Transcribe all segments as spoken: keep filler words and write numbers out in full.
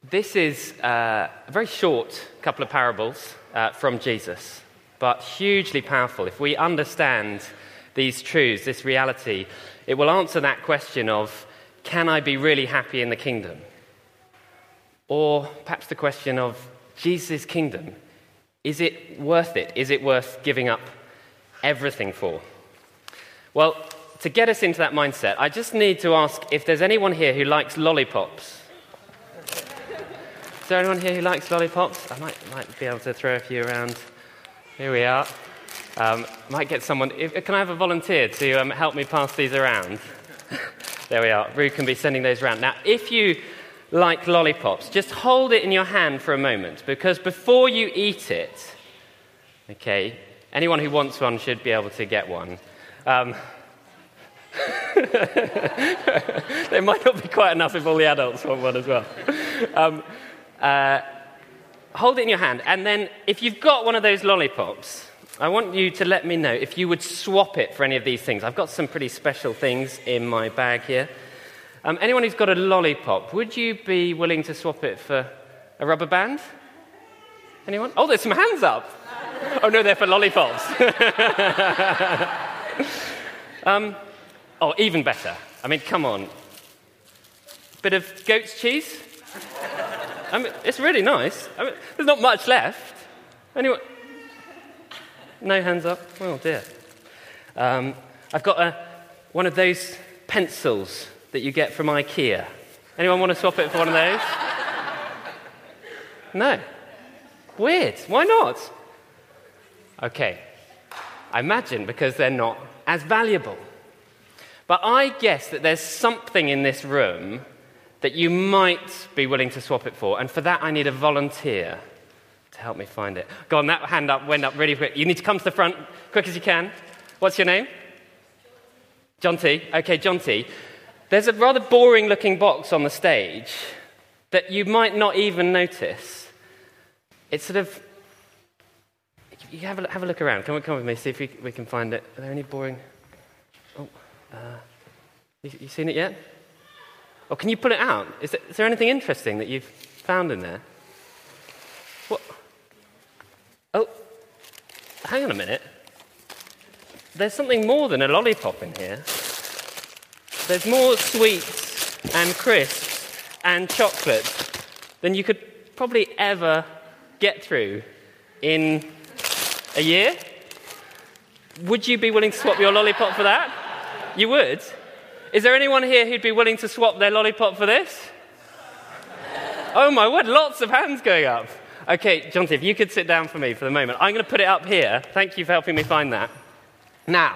This is uh, a very short couple of parables uh, from Jesus, but hugely powerful. If we understand these truths, this reality, it will answer that question of, can I be really happy in the kingdom? Or perhaps the question of, Jesus' kingdom, is it worth it? Is it worth giving up everything for? Well, to get us into that mindset, I just need to ask if there's anyone here who likes lollipops. Is there anyone here who likes lollipops? I might, might be able to throw a few around. Here we are. Um, might get someone... If, can I have a volunteer to um, help me pass these around? There we are. Rue can be sending those around. Now, if you like lollipops, just hold it in your hand for a moment, because before you eat it, okay, anyone who wants one should be able to get one. Um, there might not be quite enough if all the adults want one as well. Um, Uh, hold it in your hand, and then if you've got one of those lollipops, I want you to let me know if you would swap it for any of these things. I've got some pretty special things in my bag here. Um, anyone who's got a lollipop, would you be willing to swap it for a rubber band? Anyone? Oh, there's some hands up. Oh, no, they're for lollipops. um, oh, even better. I mean, come on. Bit of goat's cheese? I mean, it's really nice. I mean, there's not much left. Anyone? No hands up? Oh, dear. Um, I've got a, one of those pencils that you get from IKEA. Anyone want to swap it for one of those? No. Weird. Why not? Okay. I imagine because they're not as valuable. But I guess that there's something in this room that you might be willing to swap it for. And for that, I need a volunteer to help me find it. Go on, that hand up went up really quick. You need to come to the front, quick as you can. What's your name? John T. Okay, John T. There's a rather boring-looking box on the stage that you might not even notice. It's sort of... You have a, have a look around. Come on, come with me, see if we, we can find it. Are there any boring... Oh, uh, you, you seen it yet? Or can you pull it out? Is there, is there anything interesting that you've found in there? What? Oh, hang on a minute. There's something more than a lollipop in here. There's more sweets and crisps and chocolate than you could probably ever get through in a year. Would you be willing to swap your lollipop for that? You would? Is there anyone here who'd be willing to swap their lollipop for this? Oh my word, lots of hands going up. Okay, Jonty, if you could sit down for me for the moment. I'm going to put it up here. Thank you for helping me find that. Now,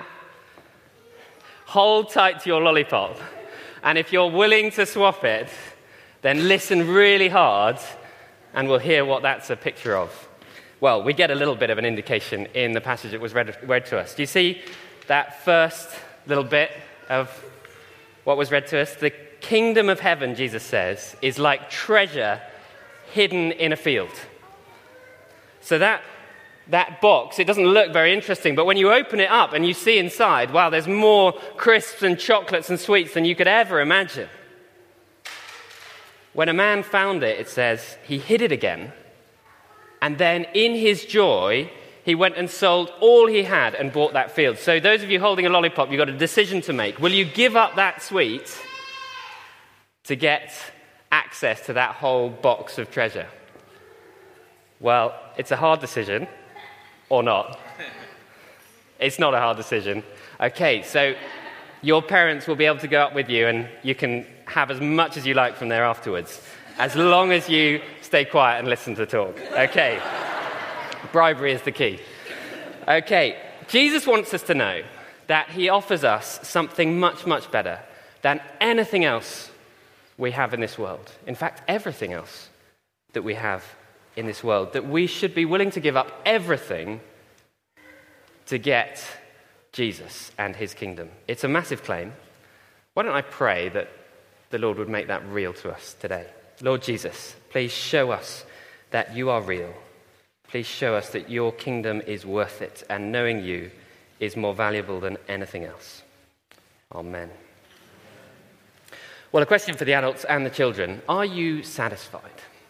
hold tight to your lollipop. And if you're willing to swap it, then listen really hard and we'll hear what that's a picture of. Well, we get a little bit of an indication in the passage that was read, read to us. Do you see that first little bit of what was read to us? The kingdom of heaven, Jesus says, is like treasure hidden in a field. So that, that box, it doesn't look very interesting, but when you open it up and you see inside, wow, there's more crisps and chocolates and sweets than you could ever imagine. When a man found it, it says, he hid it again, and then in his joy, he went and sold all he had and bought that field. So those of you holding a lollipop, you've got a decision to make. Will you give up that sweet to get access to that whole box of treasure? Well, it's a hard decision, or not. It's not a hard decision. Okay, so your parents will be able to go up with you and you can have as much as you like from there afterwards, as long as you stay quiet and listen to talk. Okay. Bribery is the key. Okay, Jesus wants us to know that he offers us something much, much better than anything else we have in this world. In fact, everything else that we have in this world, that we should be willing to give up everything to get Jesus and his kingdom. It's a massive claim. Why don't I pray that the Lord would make that real to us today? Lord Jesus, please show us that you are real. Please show us that your kingdom is worth it, and knowing you is more valuable than anything else. Amen. Well, a question for the adults and the children. Are you satisfied?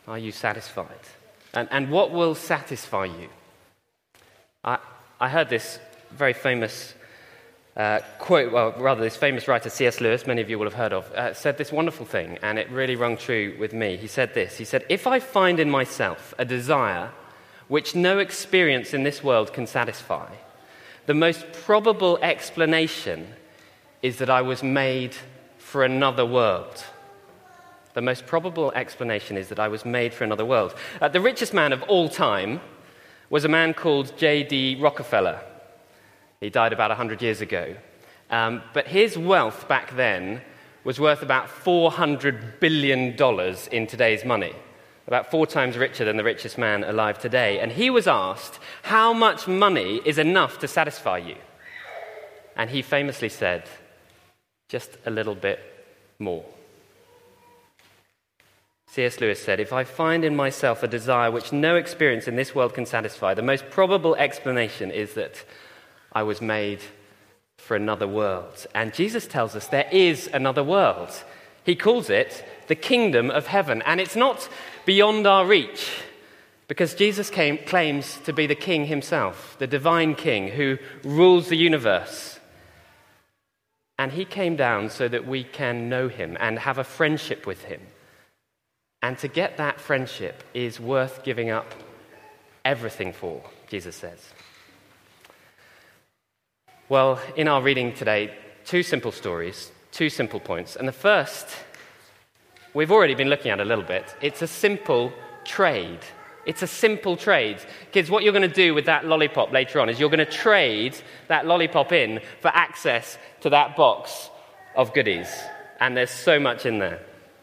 Are you satisfied? And, and what will satisfy you? I, I heard this very famous uh, quote, well, rather this famous writer, C S Lewis, many of you will have heard of, uh, said this wonderful thing, and it really rung true with me. He said this, he said, "If I find in myself a desire which no experience in this world can satisfy, the most probable explanation is that I was made for another world." The most probable explanation is that I was made for another world. Uh, the richest man of all time was a man called J D Rockefeller. He died about one hundred years ago. Um, but his wealth back then was worth about four hundred billion dollars in today's money, about four times richer than the richest man alive today. And he was asked, how much money is enough to satisfy you? And he famously said, just a little bit more. C S Lewis said, "If I find in myself a desire which no experience in this world can satisfy, the most probable explanation is that I was made for another world." And Jesus tells us there is another world. He calls it the kingdom of heaven. And it's not beyond our reach, because Jesus came, claims to be the king himself, the divine king who rules the universe. And he came down so that we can know him and have a friendship with him. And to get that friendship is worth giving up everything for, Jesus says. Well, in our reading today, two simple stories, two simple points. And the first, we've already been looking at a little bit. It's a simple trade. It's a simple trade. Kids, what you're going to do with that lollipop later on is you're going to trade that lollipop in for access to that box of goodies. And there's so much in there.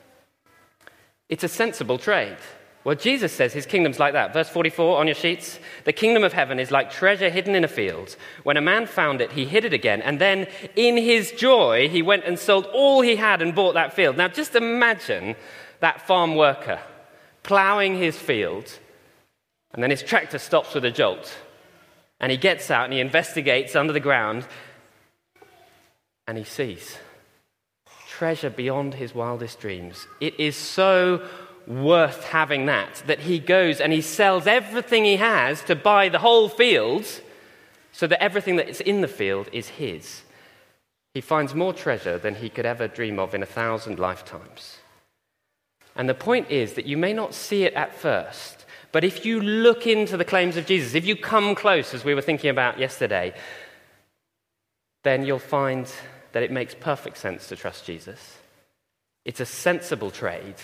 It's a sensible trade. Well, Jesus says his kingdom's like that. Verse forty-four on your sheets. "The kingdom of heaven is like treasure hidden in a field. When a man found it, he hid it again. And then in his joy, he went and sold all he had and bought that field." Now, just imagine that farm worker ploughing his field, and then his tractor stops with a jolt. And he gets out and he investigates under the ground, and he sees treasure beyond his wildest dreams. It is so worth having that, that he goes and he sells everything he has to buy the whole field, so that everything that is in the field is his. He finds more treasure than he could ever dream of in a thousand lifetimes. And the point is that you may not see it at first, but if you look into the claims of Jesus, if you come close, as we were thinking about yesterday, then you'll find that it makes perfect sense to trust Jesus. It's a sensible trade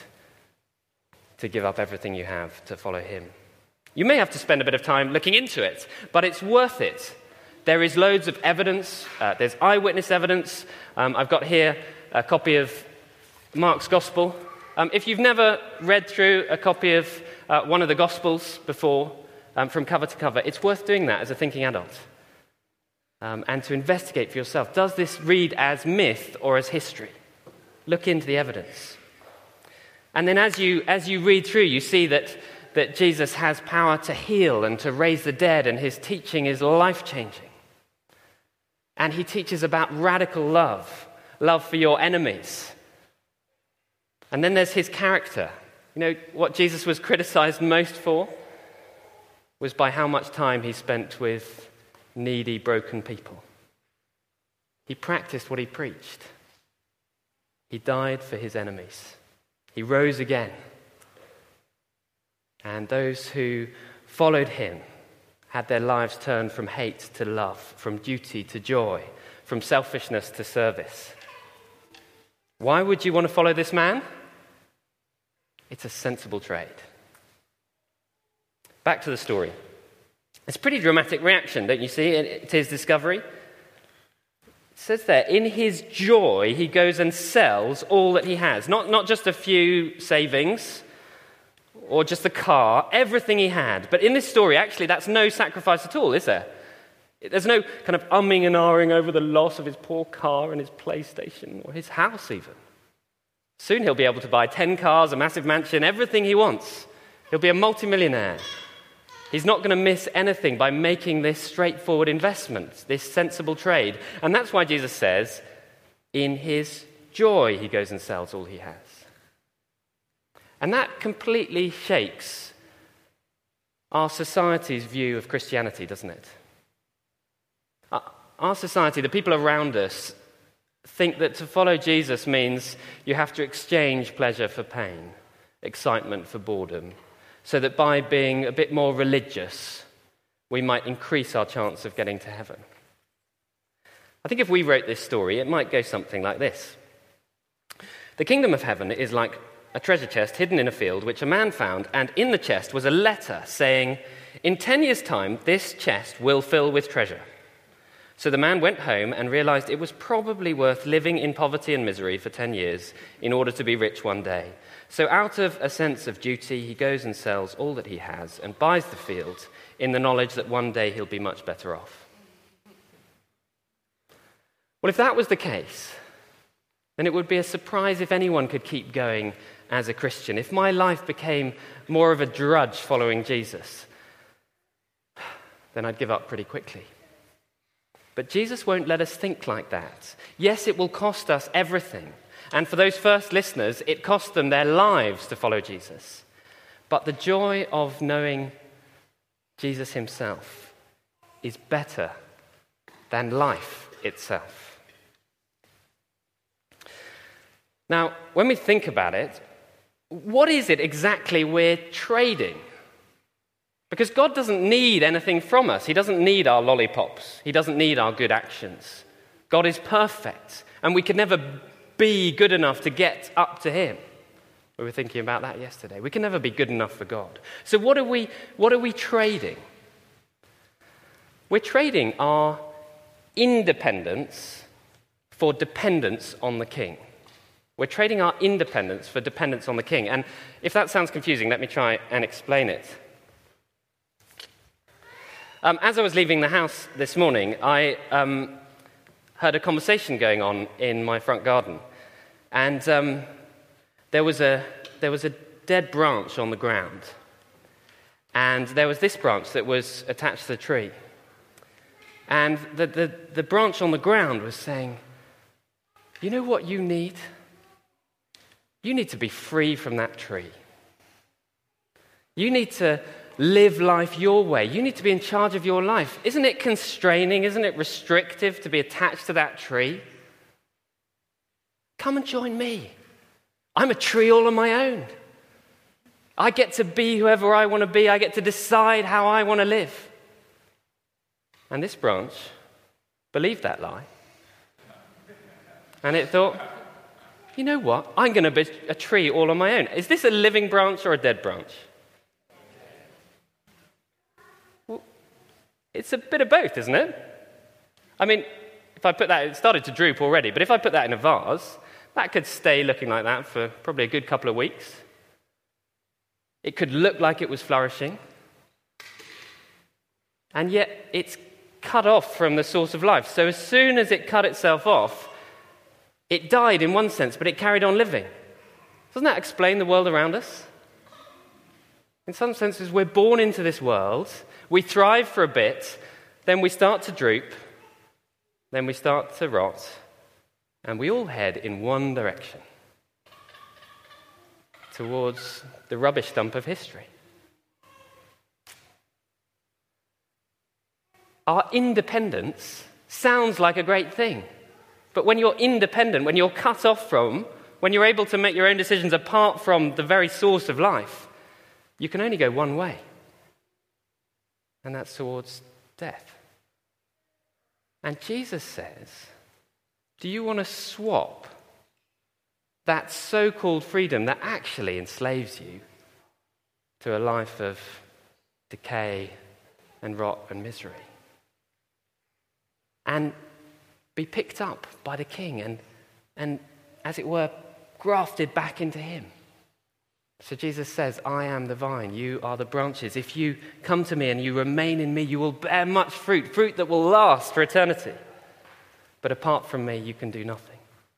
to give up everything you have to follow him. You may have to spend a bit of time looking into it, but it's worth it. There is loads of evidence. Uh, there's eyewitness evidence. Um, I've got here a copy of Mark's Gospel. Um, if you've never read through a copy of uh, one of the Gospels before, um, from cover to cover, it's worth doing that as a thinking adult. Um, and to investigate for yourself, does this read as myth or as history? Look into the evidence. And then as you as you read through, you see that, that Jesus has power to heal and to raise the dead, and his teaching is life-changing. And he teaches about radical love, love for your enemies. And then there's his character. You know, what Jesus was criticized most for was by how much time he spent with needy, broken people. He practiced what he preached. He died for his enemies. He rose again. And those who followed him had their lives turned from hate to love, from duty to joy, from selfishness to service. Why would you want to follow this man? It's a sensible trade. Back to the story. It's a pretty dramatic reaction, don't you see, to his discovery? It says there, in his joy, he goes and sells all that he has. Not, not just a few savings or just a car, everything he had. But in this story, actually, that's no sacrifice at all, is there? There's no kind of umming and ahhing over the loss of his poor car and his PlayStation or his house even. Soon he'll be able to buy ten cars, a massive mansion, everything he wants. He'll be a multimillionaire. He's not going to miss anything by making this straightforward investment, this sensible trade. And that's why Jesus says, in his joy, he goes and sells all he has. And that completely shakes our society's view of Christianity, doesn't it? Our society, the people around us, think that to follow Jesus means you have to exchange pleasure for pain, excitement for boredom, so that by being a bit more religious, we might increase our chance of getting to heaven. I think if we wrote this story, it might go something like this. The kingdom of heaven is like a treasure chest hidden in a field, which a man found, and in the chest was a letter saying, "In ten years' time, this chest will fill with treasure." So the man went home and realized it was probably worth living in poverty and misery for ten years in order to be rich one day. So out of a sense of duty, he goes and sells all that he has and buys the field in the knowledge that one day he'll be much better off. Well, if that was the case, then it would be a surprise if anyone could keep going as a Christian. If my life became more of a drudge following Jesus, then I'd give up pretty quickly. But Jesus won't let us think like that. Yes, it will cost us everything. And for those first listeners, it cost them their lives to follow Jesus. But the joy of knowing Jesus himself is better than life itself. Now, when we think about it, what is it exactly we're trading? Because God doesn't need anything from us. He doesn't need our lollipops. He doesn't need our good actions. God is perfect, and we could never be good enough to get up to him. We were thinking about that yesterday. We can never be good enough for God. So what are we, what are we trading? We're trading our independence for dependence on the King. We're trading our independence for dependence on the King. And if that sounds confusing, let me try and explain it. Um, as I was leaving the house this morning, I um, heard a conversation going on in my front garden. And um, there was a there was a dead branch on the ground. And there was this branch that was attached to the tree. And the, the, the branch on the ground was saying, "You know what you need? You need to be free from that tree. You need to live life your way. You need to be in charge of your life. Isn't it constraining? Isn't it restrictive to be attached to that tree? Come and join me. I'm a tree all on my own. I get to be whoever I want to be. I get to decide how I want to live." And this branch believed that lie. And it thought, you know what? I'm going to be a tree all on my own. Is this a living branch or a dead branch? Well, it's a bit of both, isn't it? I mean, if I put that, it started to droop already, but if I put that in a vase, that could stay looking like that for probably a good couple of weeks. It could look like it was flourishing. And yet it's cut off from the source of life. So as soon as it cut itself off, it died in one sense, but it carried on living. Doesn't that explain the world around us? In some senses, we're born into this world, we thrive for a bit, then we start to droop, then we start to rot, and we all head in one direction, towards the rubbish dump of history. Our independence sounds like a great thing. But when you're independent, when you're cut off from, when you're able to make your own decisions apart from the very source of life, you can only go one way. And that's towards death. And Jesus says, do you want to swap that so-called freedom that actually enslaves you to a life of decay and rot and misery? And be picked up by the King and, and, as it were, grafted back into him. So Jesus says, I am the vine, you are the branches. If you come to me and you remain in me, you will bear much fruit, fruit that will last for eternity. But apart from me, you can do nothing.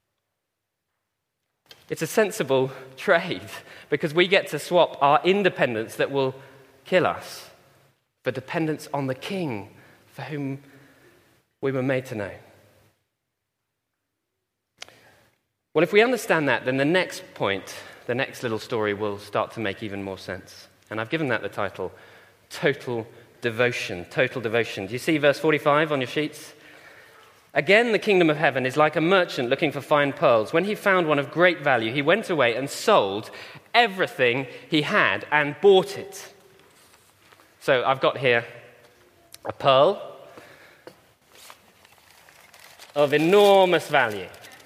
It's a sensible trade because we get to swap our independence that will kill us for dependence on the King for whom we were made to know. Well, if we understand that, then the next point the next little story will start to make even more sense. And I've given that the title, Total Devotion. Total Devotion. Do you see verse forty-five on your sheets? Again, the kingdom of heaven is like a merchant looking for fine pearls. When he found one of great value, he went away and sold everything he had and bought it. So I've got here a pearl of enormous value.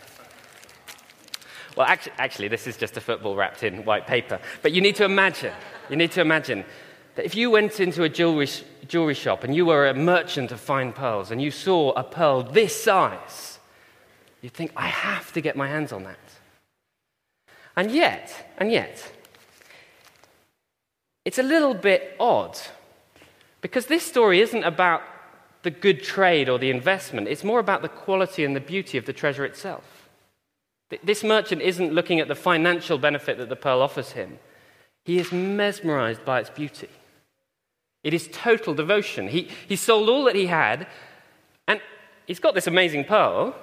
Well, actually, actually, this is just a football wrapped in white paper. But you need to imagine, you need to imagine that if you went into a jewelry, jewelry shop and you were a merchant of fine pearls and you saw a pearl this size, you'd think, I have to get my hands on that. And yet, and yet, it's a little bit odd because this story isn't about the good trade or the investment. It's more about the quality and the beauty of the treasure itself. This merchant isn't looking at the financial benefit that the pearl offers him. He is mesmerized by its beauty. It is total devotion. He, he sold all that he had, and he's got this amazing pearl.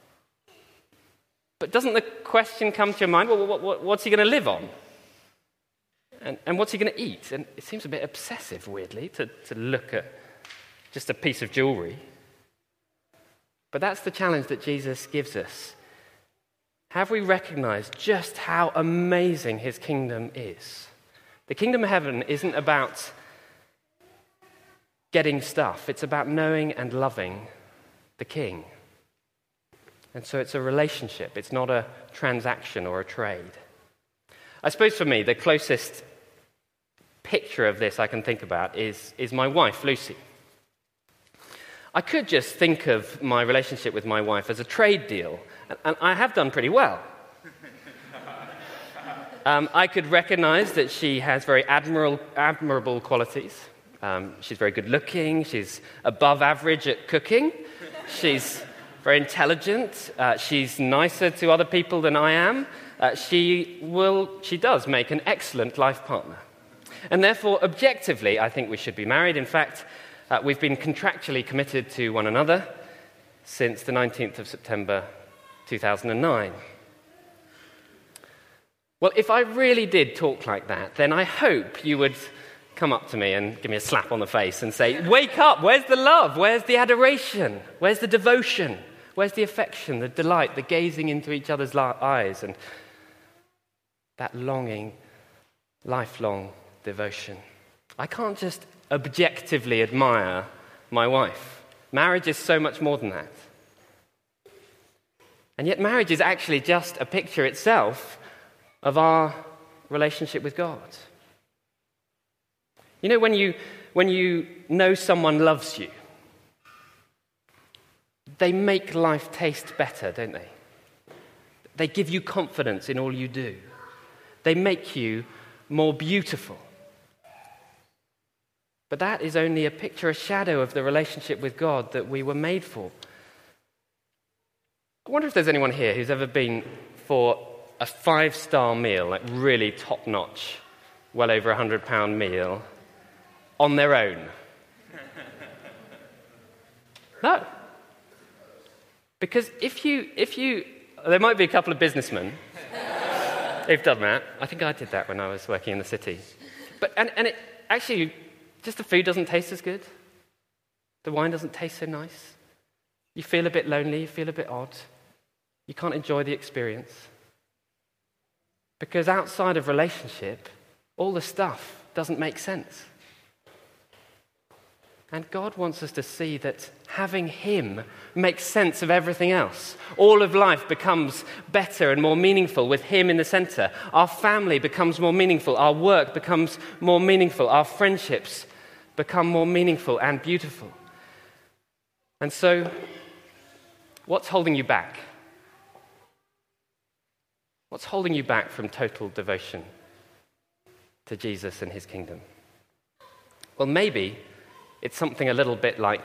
But doesn't the question come to your mind, well, what, what, what's he going to live on? And, and what's he going to eat? And it seems a bit obsessive, weirdly, to, to look at just a piece of jewelry. But that's the challenge that Jesus gives us. Have we recognized just how amazing his kingdom is? The kingdom of heaven isn't about getting stuff. It's about knowing and loving the king. And so it's a relationship. It's not a transaction or a trade. I suppose for me, the closest picture of this I can think about is, is my wife, Lucy. I could just think of my relationship with my wife as a trade deal, and I have done pretty well. Um, I could recognize that she has very admirable, admirable qualities. Um, she's very good looking, she's above average at cooking, she's very intelligent, uh, she's nicer to other people than I am. Uh, she will, she does make an excellent life partner. And therefore, objectively, I think we should be married. In fact, uh, we've been contractually committed to one another since the nineteenth of September two thousand nine. Well, if I really did talk like that, then I hope you would come up to me and give me a slap on the face and say, wake up, where's the love? Where's the adoration? Where's the devotion? Where's the affection, the delight, the gazing into each other's eyes, and that longing, lifelong devotion? I can't just objectively admire my wife. Marriage is so much more than that. And yet marriage is actually just a picture itself of our relationship with God. You know, when you, when you know someone loves you, they make life taste better, don't they? They give you confidence in all you do. They make you more beautiful. But that is only a picture, a shadow of the relationship with God that we were made for. I wonder if there's anyone here who's ever been for a five-star meal, like really top-notch, well over a hundred-pound meal, on their own. No. Because if you, if you, there might be a couple of businessmen who've done that. I think I did that when I was working in the city. But and, and it actually, just the food doesn't taste as good. The wine doesn't taste so nice. You feel a bit lonely, you feel a bit odd. You can't enjoy the experience. Because outside of relationship, all the stuff doesn't make sense. And God wants us to see that having him makes sense of everything else. All of life becomes better and more meaningful with him in the center. Our family becomes more meaningful. Our work becomes more meaningful. Our friendships become more meaningful and beautiful. And so, what's holding you back? What's holding you back from total devotion to Jesus and his kingdom? Well, maybe it's something a little bit like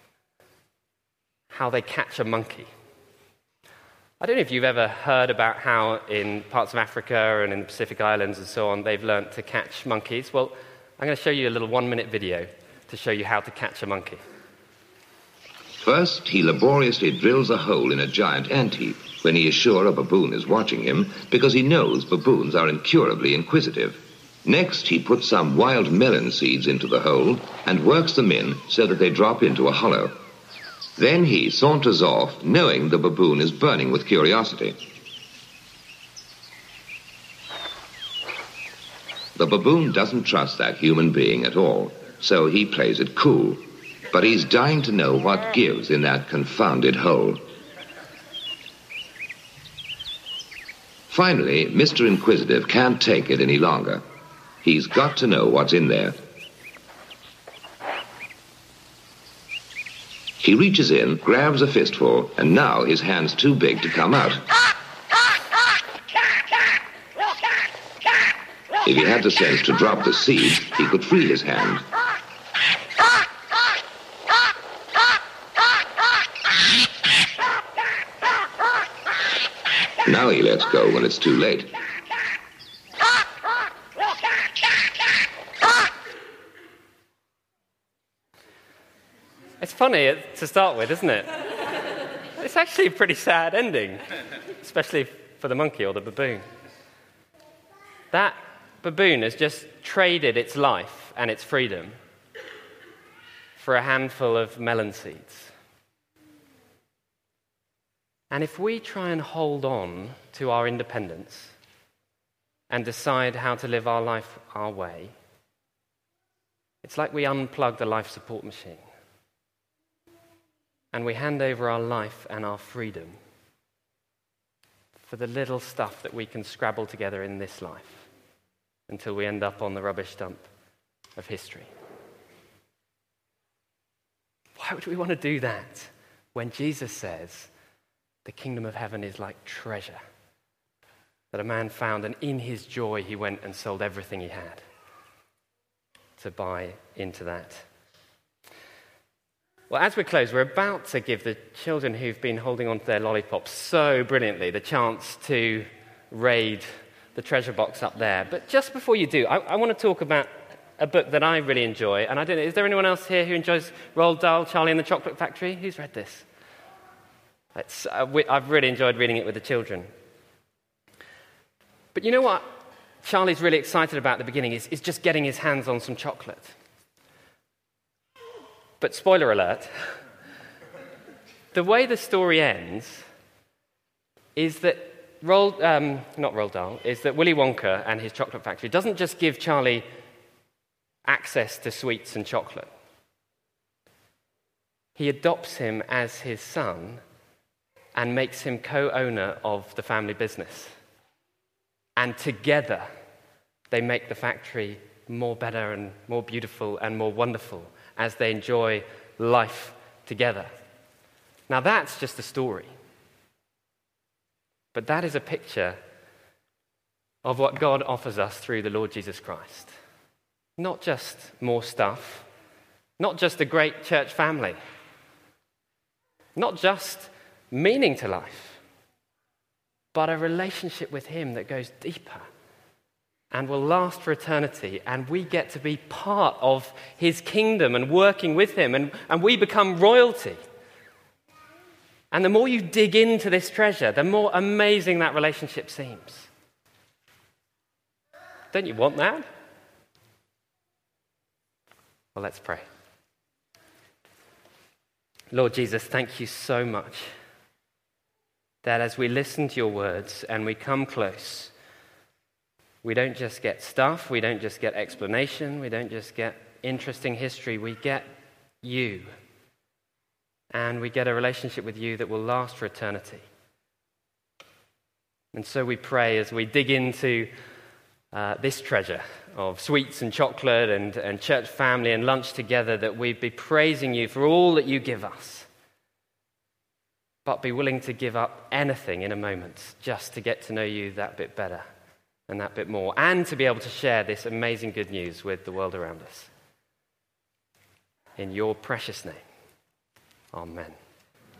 how they catch a monkey. I don't know if you've ever heard about how in parts of Africa and in the Pacific Islands and so on, they've learnt to catch monkeys. Well, I'm going to show you a little one-minute video to show you how to catch a monkey. First, he laboriously drills a hole in a giant ant heap when he is sure a baboon is watching him, because he knows baboons are incurably inquisitive. Next, he puts some wild melon seeds into the hole and works them in so that they drop into a hollow. Then he saunters off, knowing the baboon is burning with curiosity. The baboon doesn't trust that human being at all, so he plays it cool. But he's dying to know what gives in that confounded hole. Finally, Mister Inquisitive can't take it any longer. He's got to know what's in there. He reaches in, grabs a fistful, and now his hand's too big to come out. If he had the sense to drop the seed, he could free his hand. Now he lets go when it's too late. It's funny to start with, isn't it? It's actually a pretty sad ending, especially for the monkey or the baboon. That baboon has just traded its life and its freedom for a handful of melon seeds. And if we try and hold on to our independence and decide how to live our life our way, it's like we unplug the life support machine and we hand over our life and our freedom for the little stuff that we can scrabble together in this life until we end up on the rubbish dump of history. Why would we want to do that when Jesus says the kingdom of heaven is like treasure that a man found, and in his joy he went and sold everything he had to buy into that? Well, as we close, we're about to give the children who've been holding on to their lollipops so brilliantly the chance to raid the treasure box up there. But just before you do, I, I want to talk about a book that I really enjoy. And I don't know, is there anyone else here who enjoys Roald Dahl, Charlie and the Chocolate Factory? Who's read this? It's, uh, we, I've really enjoyed reading it with the children. But you know what Charlie's really excited about at the beginning is, is just getting his hands on some chocolate. But spoiler alert, the way the story ends is that Roald, um, not Roald Dahl, is that Willy Wonka and his chocolate factory doesn't just give Charlie access to sweets and chocolate. He adopts him as his son and makes him co-owner of the family business. And together, they make the factory more better and more beautiful and more wonderful as they enjoy life together. Now that's just a story. But that is a picture of what God offers us through the Lord Jesus Christ. Not just more stuff, not just a great church family, not just meaning to life, but a relationship with him that goes deeper and will last for eternity, and we get to be part of his kingdom and working with him, and, and we become royalty. And the more you dig into this treasure, the more amazing that relationship seems. Don't you want that? Well, let's pray. Lord Jesus, thank you so much that as we listen to your words and we come close, we don't just get stuff, we don't just get explanation, we don't just get interesting history, we get you. And we get a relationship with you that will last for eternity. And so we pray as we dig into uh, this treasure of sweets and chocolate and, and church family and lunch together, that we'd be praising you for all that you give us, but be willing to give up anything in a moment just to get to know you that bit better and that bit more, and to be able to share this amazing good news with the world around us. In your precious name, amen.